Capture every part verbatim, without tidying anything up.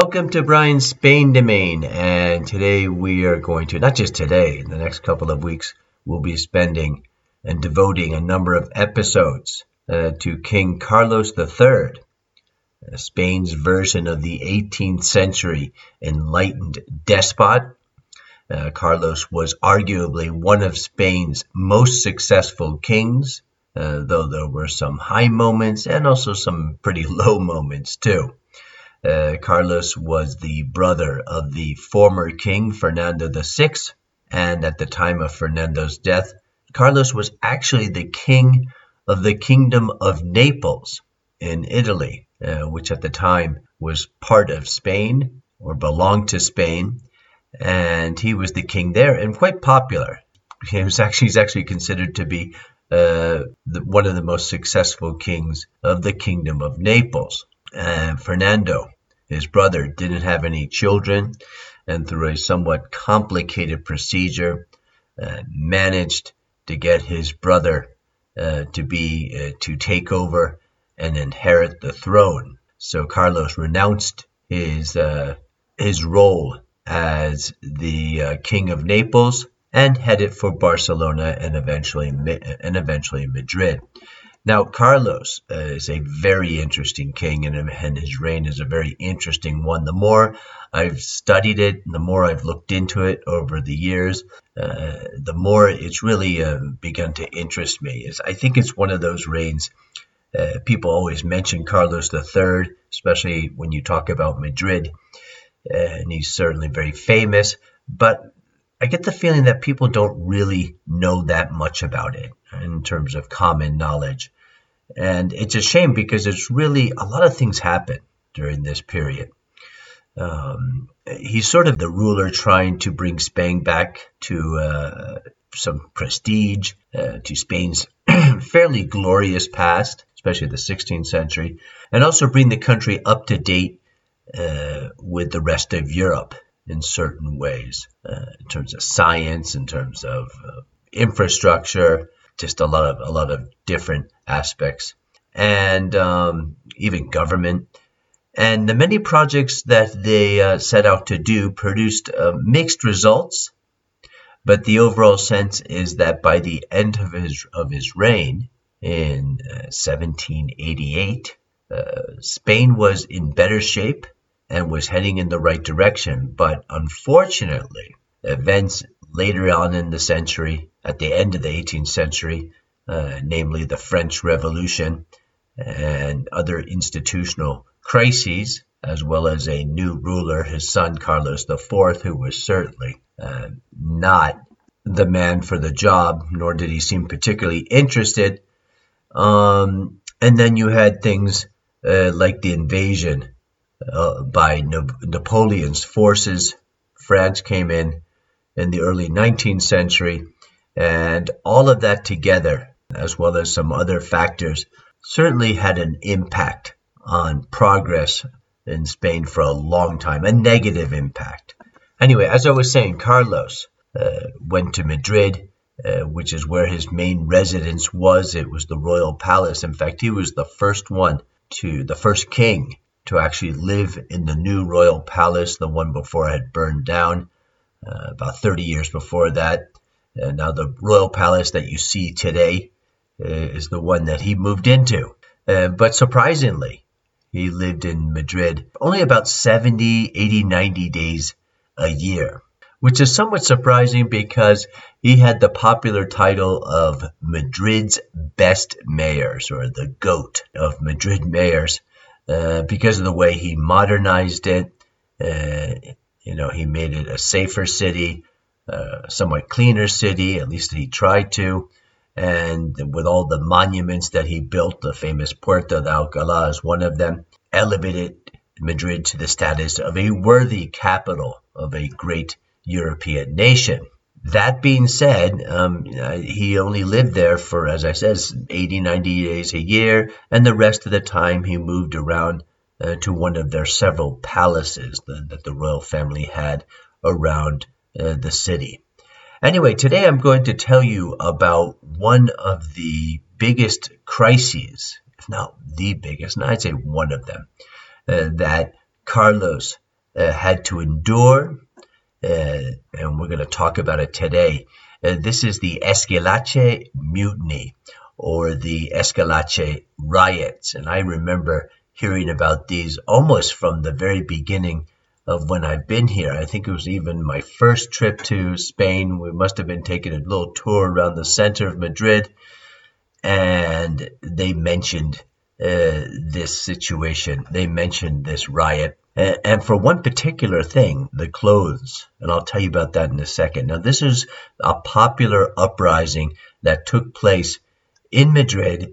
Welcome to Brian's Spain Domain, and today we are going to, not just today, in the next couple of weeks, we'll be spending and devoting a number of episodes uh, to King Carlos the Third, uh, Spain's version of the eighteenth century enlightened despot. Uh, Carlos was arguably one of Spain's most successful kings, uh, though there were some high moments and also some pretty low moments too. Uh, Carlos was the brother of the former king, Fernando the Sixth, and at the time of Fernando's death, Carlos was actually the king of the Kingdom of Naples in Italy, uh, which at the time was part of Spain or belonged to Spain, and he was the king there and quite popular. He was actually, he's actually considered to be uh, the, one of the most successful kings of the Kingdom of Naples. Uh, Fernando, his brother, didn't have any children, and through a somewhat complicated procedure, uh, managed to get his brother uh, to be uh, to take over and inherit the throne. So Carlos renounced his uh, his role as the uh, king of Naples and headed for Barcelona and eventually and eventually Madrid. Now, Carlos uh, is a very interesting king, and, and his reign is a very interesting one. The more I've studied it, the more I've looked into it over the years, uh, the more it's really uh, begun to interest me. It's, I think it's one of those reigns. Uh, people always mention Carlos the Third, especially when you talk about Madrid, uh, and he's certainly very famous. But I get the feeling that people don't really know that much about it in terms of common knowledge. And it's a shame because it's really a lot of things happen during this period. Um, he's sort of the ruler trying to bring Spain back to uh, some prestige, uh, to Spain's fairly glorious past, especially the sixteenth century, and also bring the country up to date uh, with the rest of Europe in certain ways, uh, in terms of science, in terms of uh, infrastructure, just a lot of a lot of different aspects, and um, even government. And the many projects that they uh, set out to do produced uh, mixed results, but the overall sense is that by the end of his of his reign in uh, seventeen eighty-eight, uh, Spain was in better shape and was heading in the right direction. But unfortunately, events later on in the century, at the end of the eighteenth century, uh, namely the French Revolution and other institutional crises, as well as a new ruler, his son Carlos the Fourth, who was certainly uh, not the man for the job, nor did he seem particularly interested. Um, and then you had things uh, like the invasion uh, by Na- Napoleon's forces. France came in in the early nineteenth century, and all of that together, as well as some other factors, certainly had an impact on progress in Spain for a long time, a negative impact. Anyway, as I was saying, Carlos uh, went to Madrid, uh, which is where his main residence was. It was the royal palace. In fact, he was the first one to, the first king to actually live in the new royal palace. The one before had burned down uh, about thirty years before that. Uh, now the royal palace that you see today uh, is the one that he moved into. Uh, but surprisingly, he lived in Madrid only about seventy, eighty, ninety days a year, which is somewhat surprising because he had the popular title of Madrid's best mayors, or the GOAT of Madrid mayors, uh, because of the way he modernized it. Uh, you know, he made it a safer city, uh, a somewhat cleaner city, at least he tried to. And with all the monuments that he built, the famous Puerta de Alcalá is one of them, elevated Madrid to the status of a worthy capital of a great European nation. That being said, um, he only lived there for, as I said, eighty, ninety days a year, and the rest of the time he moved around uh, to one of their several palaces that, that the royal family had around uh, the city. Anyway, today I'm going to tell you about one of the biggest crises, if not the biggest, and I'd say one of them, uh, that Carlos uh, had to endure, uh, and we're going to talk about it today. Uh, this is the Esquilache Mutiny, or the Esquilache riots. And I remember hearing about these almost from the very beginning of when I've been here. I think it was even my first trip to Spain. We must have been taking a little tour around the center of Madrid, and they mentioned uh, this situation. They mentioned this riot. And, and for one particular thing, the clothes, and I'll tell you about that in a second. Now, this is a popular uprising that took place in Madrid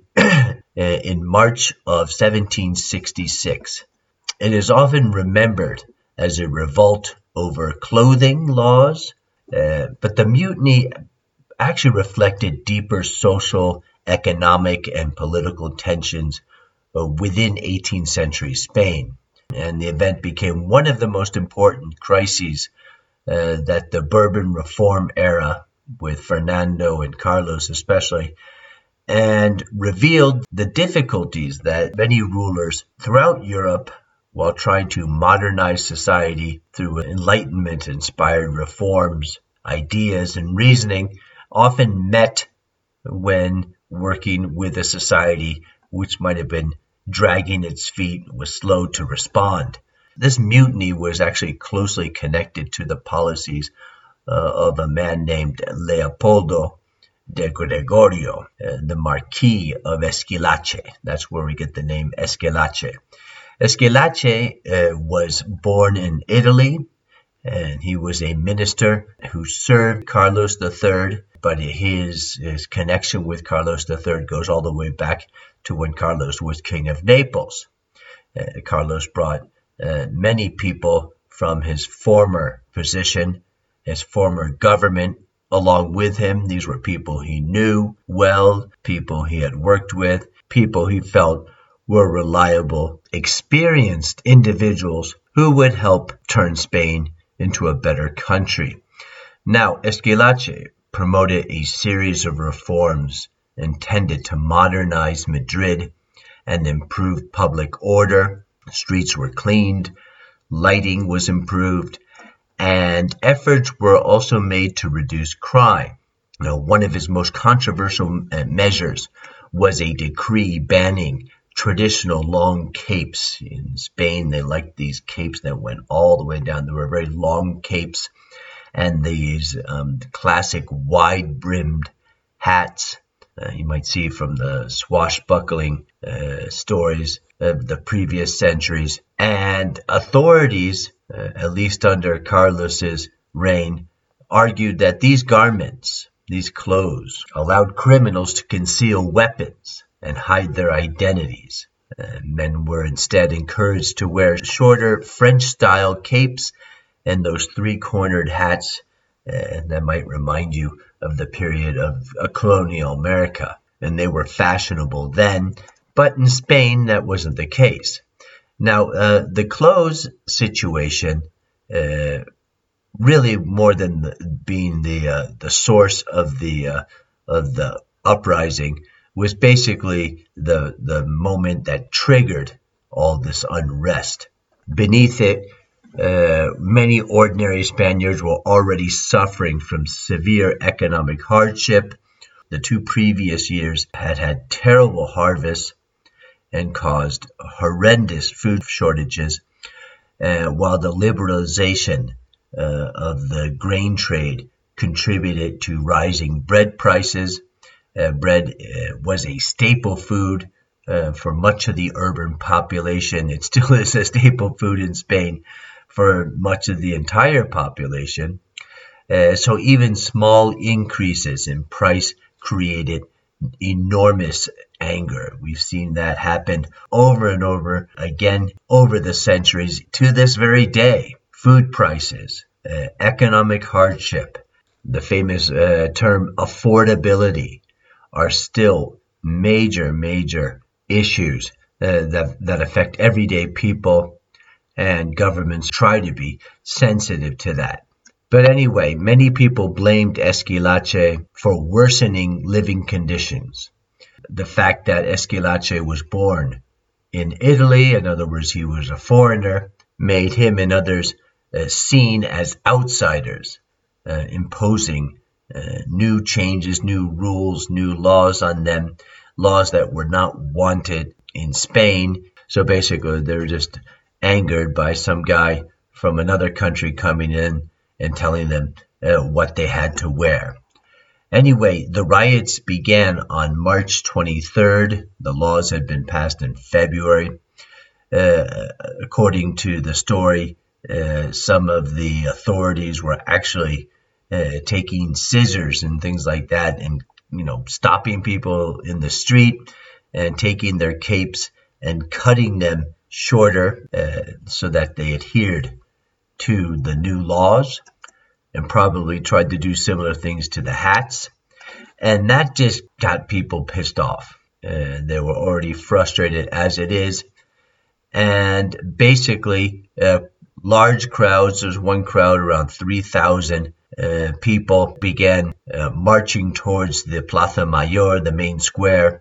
in March of seventeen sixty-six. It is often remembered as a revolt over clothing laws, uh, but the mutiny actually reflected deeper social, economic, and political tensions uh, within eighteenth century Spain. And the event became one of the most important crises uh, that the Bourbon reform era, with Fernando and Carlos especially, and revealed the difficulties that many rulers throughout Europe, while trying to modernize society through Enlightenment-inspired reforms, ideas, and reasoning, often met when working with a society which might have been dragging its feet, was slow to respond. This mutiny was actually closely connected to the policies uh, of a man named Leopoldo de Gregorio, uh, the Marquis of Esquilache. That's where we get the name Esquilache. Esquilache uh, was born in Italy, and he was a minister who served Carlos the Third, but his, his connection with Carlos the Third goes all the way back to when Carlos was king of Naples. Uh, Carlos brought uh, many people from his former position, his former government, along with him. These were people he knew well, people he had worked with, people he felt were reliable, experienced individuals who would help turn Spain into a better country. Now, Esquilache promoted a series of reforms intended to modernize Madrid and improve public order. Streets were cleaned, lighting was improved, and efforts were also made to reduce crime. Now, one of his most controversial measures was a decree banning traditional long capes. In Spain, they liked these capes that went all the way down. There were very long capes, and these um, classic wide-brimmed hats uh, you might see from the swashbuckling uh, stories of the previous centuries. And authorities, uh, at least under Carlos's reign, argued that these garments, these clothes, allowed criminals to conceal weapons and hide their identities. Uh, men were instead encouraged to wear shorter French-style capes and those three-cornered hats uh, that might remind you of the period of uh, colonial America. And they were fashionable then, but in Spain that wasn't the case. Now, uh, the clothes situation, uh, really more than the, being the uh, the source of the uh, of the uprising, was basically the the moment that triggered all this unrest. Beneath it, uh, many ordinary Spaniards were already suffering from severe economic hardship. The two previous years had had terrible harvests and caused horrendous food shortages, uh, while the liberalization uh, of the grain trade contributed to rising bread prices. Uh, bread uh, was a staple food uh, for much of the urban population. It still is a staple food in Spain for much of the entire population. Uh, so even small increases in price created enormous anger. We've seen that happen over and over again over the centuries to this very day. Food prices, uh, economic hardship, the famous uh, term affordability, are still major, major issues uh, that, that affect everyday people, and governments try to be sensitive to that. But anyway, many people blamed Esquilache for worsening living conditions. The fact that Esquilache was born in Italy, in other words, he was a foreigner, made him and others uh, seen as outsiders, uh, imposing uh, new changes, new rules, new laws on them, laws that were not wanted in Spain. So basically, they're just angered by some guy from another country coming in and telling them uh, what they had to wear. Anyway, the riots began on March twenty-third. The laws had been passed in February. Uh, according to the story, uh, some of the authorities were actually uh, taking scissors and things like that and, you know, stopping people in the street and taking their capes and cutting them shorter uh, so that they adhered to the new laws, and probably tried to do similar things to the hats. And that just got people pissed off. Uh, they were already frustrated as it is. And basically, uh, large crowds, there's one crowd, around three thousand uh, people, began uh, marching towards the Plaza Mayor, the main square,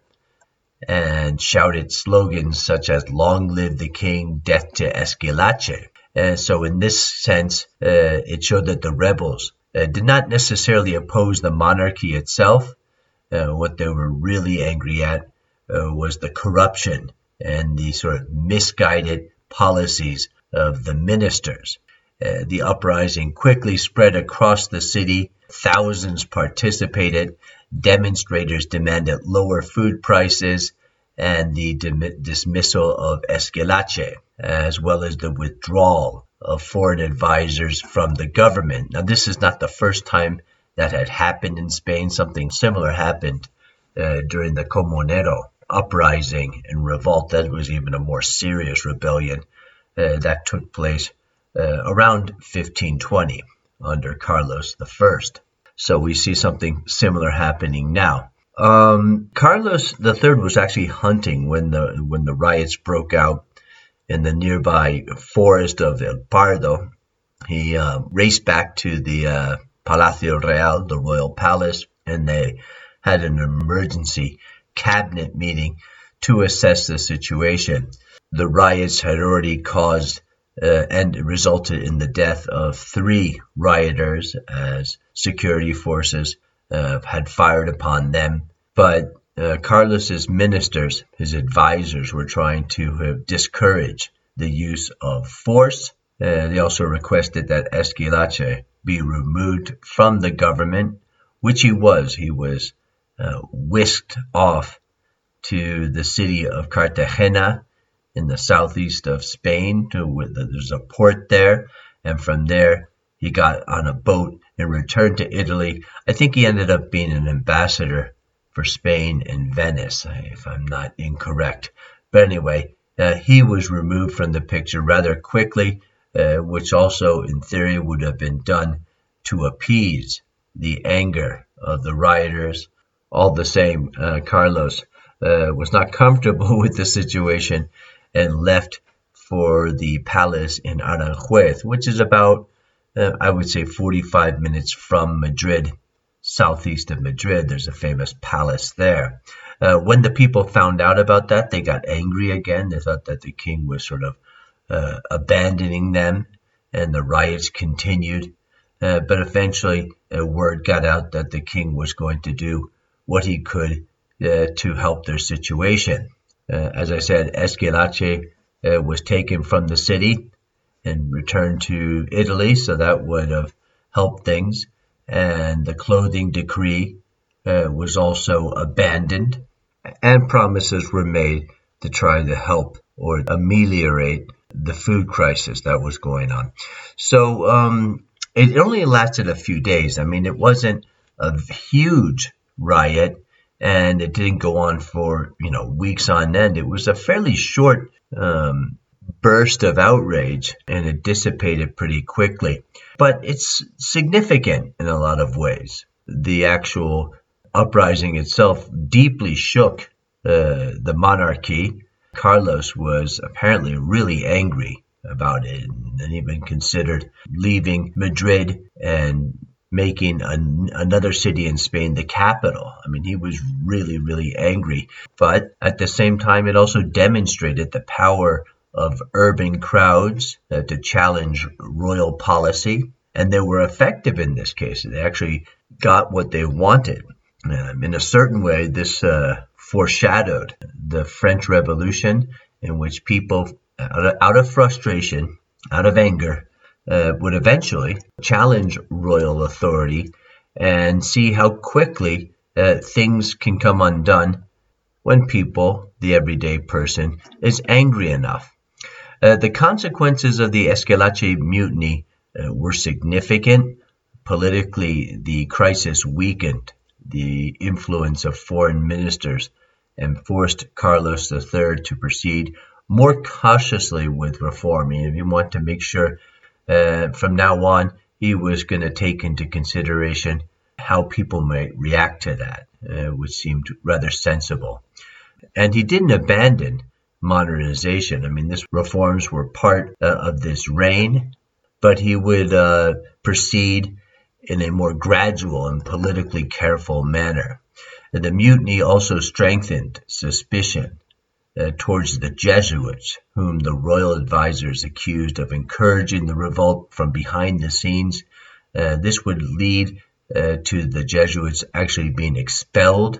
and shouted slogans such as "Long live the king, death to Esquilache." And so in this sense, uh, it showed that the rebels uh, did not necessarily oppose the monarchy itself. Uh, what they were really angry at uh, was the corruption and the sort of misguided policies of the ministers. Uh, the uprising quickly spread across the city. Thousands participated. Demonstrators demanded lower food prices and the dim- dismissal of Esquilache, as well as the withdrawal of foreign advisors from the government. Now, this is not the first time that had happened in Spain. Something similar happened uh, during the Comunero uprising and revolt. That was even a more serious rebellion uh, that took place uh, around fifteen twenty under Carlos the First. So we see something similar happening now. Um, Carlos the Third was actually hunting when the when the riots broke out in the nearby forest of El Pardo. He uh, raced back to the uh, Palacio Real, the royal palace, and they had an emergency cabinet meeting to assess the situation. The riots had already caused uh, and resulted in the death of three rioters as security forces uh, had fired upon them. But uh, Carlos's ministers, his advisors, were trying to uh, discourage the use of force. Uh, they also requested that Esquilache be removed from the government, which he was. He was uh, whisked off to the city of Cartagena in the southeast of Spain. To, there's a port there, and from there he got on a boat and returned to Italy. I think he ended up being an ambassador for Spain in Venice, if I'm not incorrect. But anyway, uh, he was removed from the picture rather quickly, uh, which also in theory would have been done to appease the anger of the rioters. All the same, uh, Carlos uh, was not comfortable with the situation and left for the palace in Aranjuez, which is about, uh, I would say, forty-five minutes from Madrid, southeast of Madrid. There's a famous palace there. Uh, when the people found out about that, they got angry again. They thought that the king was sort of uh, abandoning them, and the riots continued. Uh, but eventually, uh, word got out that the king was going to do what he could uh, to help their situation. Uh, as I said, Esquilache uh, was taken from the city and returned to Italy, so that would have helped things. And the clothing decree uh, was also abandoned, and promises were made to try to help or ameliorate the food crisis that was going on. So um, it only lasted a few days. I mean, it wasn't a huge riot, and it didn't go on for, you know, weeks on end. It was a fairly short um, burst of outrage, and it dissipated pretty quickly. But it's significant in a lot of ways. The actual uprising itself deeply shook uh, the monarchy. Carlos was apparently really angry about it, and even considered leaving Madrid and making an, another city in Spain the capital. I mean, he was really, really angry. But at the same time, it also demonstrated the power of urban crowds uh, to challenge royal policy, and they were effective in this case. They actually got what they wanted. Um, in a certain way, this uh, foreshadowed the French Revolution, in which people, out of, out of frustration, out of anger, uh, would eventually challenge royal authority and see how quickly uh, things can come undone when people, the everyday person, is angry enough. Uh, the consequences of the Esquilache mutiny uh, were significant. Politically, the crisis weakened the influence of foreign ministers and forced Carlos the Third to proceed more cautiously with reform. I mean, you want to make sure uh, from now on he was going to take into consideration how people might react to that, uh, which seemed rather sensible. And he didn't abandon modernization. I mean, these reforms were part uh, of this reign, but he would uh, proceed in a more gradual and politically careful manner. The mutiny also strengthened suspicion uh, towards the Jesuits, whom the royal advisors accused of encouraging the revolt from behind the scenes. Uh, this would lead uh, to the Jesuits actually being expelled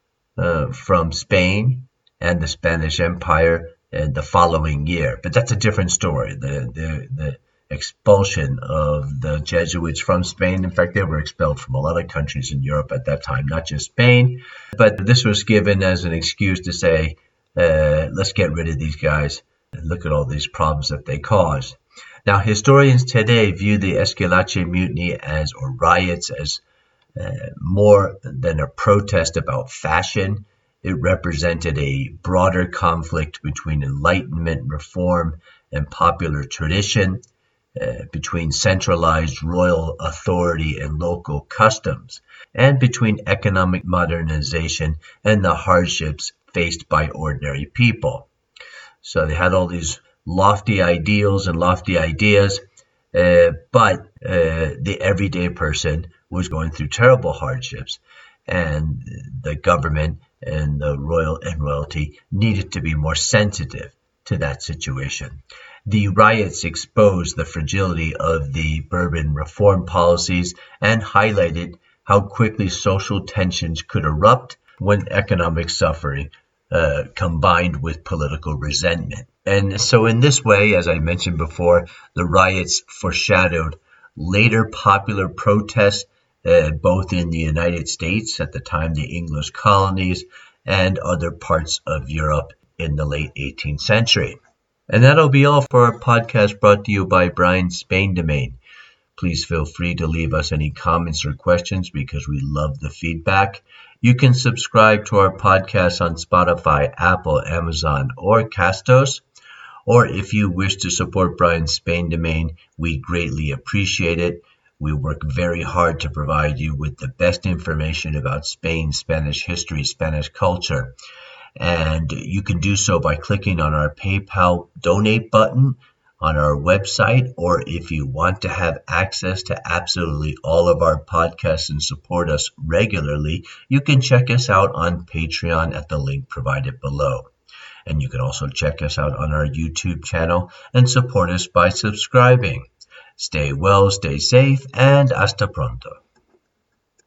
uh, from Spain and the Spanish Empire uh, the following year. But that's a different story. The, the, the expulsion of the Jesuits from Spain. In fact, they were expelled from a lot of countries in Europe at that time, not just Spain. But this was given as an excuse to say, uh, let's get rid of these guys and look at all these problems that they caused. Now, historians today view the Esquilache mutiny as, or riots, as uh, more than a protest about fashion. It represented a broader conflict between Enlightenment reform and popular tradition, Uh, between centralized royal authority and local customs, and between economic modernization and the hardships faced by ordinary people. So they had all these lofty ideals and lofty ideas, uh, but uh, the everyday person was going through terrible hardships, and the government and the royal and royalty needed to be more sensitive to that situation. The riots exposed the fragility of the Bourbon reform policies and highlighted how quickly social tensions could erupt when economic suffering uh, combined with political resentment. And so in this way, as I mentioned before, the riots foreshadowed later popular protests, uh, both in the United States, at the time the English colonies, and other parts of Europe in the late eighteenth century. And that'll be all for our podcast brought to you by Brian Spain Domain. Please feel free to leave us any comments or questions because we love the feedback. You can subscribe to our podcast on Spotify, Apple, Amazon, or Castos. Or if you wish to support Brian Spain Domain, we greatly appreciate it. We work very hard to provide you with the best information about Spain, Spanish history, Spanish culture. And you can do so by clicking on our PayPal donate button on our website, or if you want to have access to absolutely all of our podcasts and support us regularly, you can check us out on Patreon at the link provided below. And you can also check us out on our YouTube channel and support us by subscribing. Stay well, stay safe, and hasta pronto.